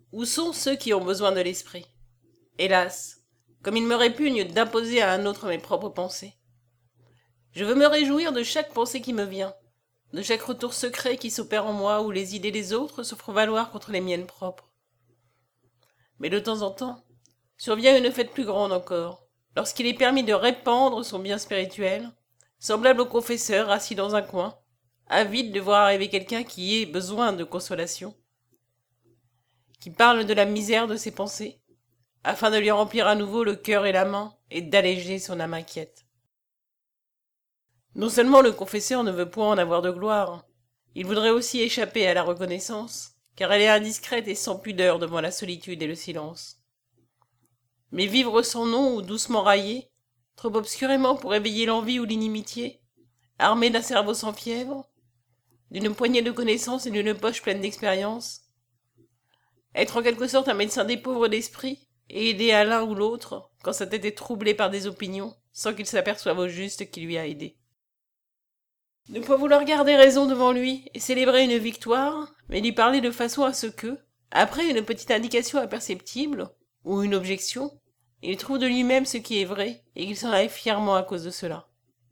Où sont ceux qui ont besoin de l'esprit? Hélas, comme il me répugne d'imposer à un autre mes propres pensées. Je veux me réjouir de chaque pensée qui me vient, de chaque retour secret qui s'opère en moi où les idées des autres se font valoir contre les miennes propres. Mais de temps en temps, survient une fête plus grande encore, lorsqu'il est permis de répandre son bien spirituel, semblable au confesseur assis dans un coin, avide de voir arriver quelqu'un qui ait besoin de consolation, qui parle de la misère de ses pensées, afin de lui remplir à nouveau le cœur et la main, et d'alléger son âme inquiète. Non seulement le confesseur ne veut point en avoir de gloire, il voudrait aussi échapper à la reconnaissance, car elle est indiscrète et sans pudeur devant la solitude et le silence. Mais vivre sans nom ou doucement raillé, trop obscurément pour éveiller l'envie ou l'inimitié, armé d'un cerveau sans fièvre, d'une poignée de connaissances et d'une poche pleine d'expérience, être en quelque sorte un médecin des pauvres d'esprit, et aider à l'un ou l'autre, quand sa tête est troublée par des opinions, sans qu'il s'aperçoive au juste qui lui a aidé. Ne pas vouloir garder raison devant lui et célébrer une victoire, mais lui parler de façon à ce que, après une petite indication imperceptible, ou une objection, il trouve de lui-même ce qui est vrai, et qu'il s'en aille fièrement à cause de cela.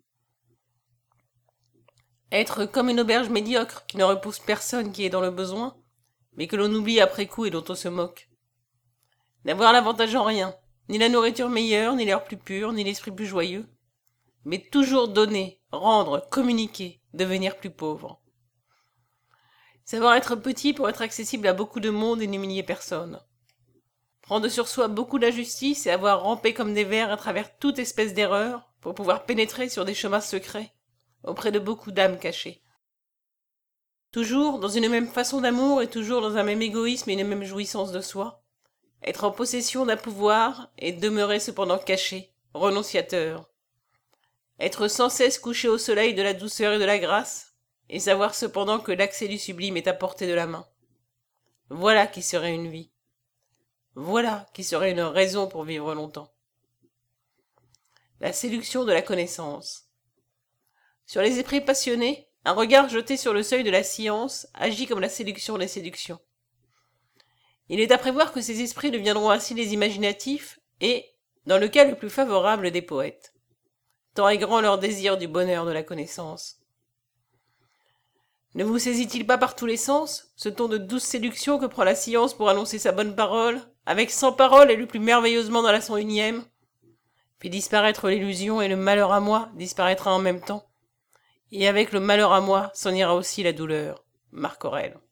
Être comme une auberge médiocre qui ne repousse personne qui est dans le besoin, mais que l'on oublie après coup et dont on se moque. N'avoir l'avantage en rien, ni la nourriture meilleure, ni l'air plus pur, ni l'esprit plus joyeux, mais toujours donner, rendre, communiquer, devenir plus pauvre. Savoir être petit pour être accessible à beaucoup de monde et n'humilier personne. Prendre sur soi beaucoup d'injustice et avoir rampé comme des vers à travers toute espèce d'erreur pour pouvoir pénétrer sur des chemins secrets auprès de beaucoup d'âmes cachées. Toujours dans une même façon d'amour et toujours dans un même égoïsme et une même jouissance de soi. Être en possession d'un pouvoir et demeurer cependant caché, renonciateur. Être sans cesse couché au soleil de la douceur et de la grâce, et savoir cependant que l'accès du sublime est à portée de la main. Voilà qui serait une vie. Voilà qui serait une raison pour vivre longtemps. La séduction de la connaissance. Sur les esprits passionnés, un regard jeté sur le seuil de la science agit comme la séduction des séductions. Il est à prévoir que ces esprits deviendront ainsi les imaginatifs et, dans le cas le plus favorable, des poètes. Tant est grand leur désir du bonheur de la connaissance. Ne vous saisit-il pas par tous les sens, ce ton de douce séduction que prend la science pour annoncer sa bonne parole, avec 100 paroles et le plus merveilleusement dans la 101e? Fait disparaître l'illusion et le malheur à moi disparaîtra en même temps. Et avec le malheur à moi s'en ira aussi la douleur. Marc Aurèle.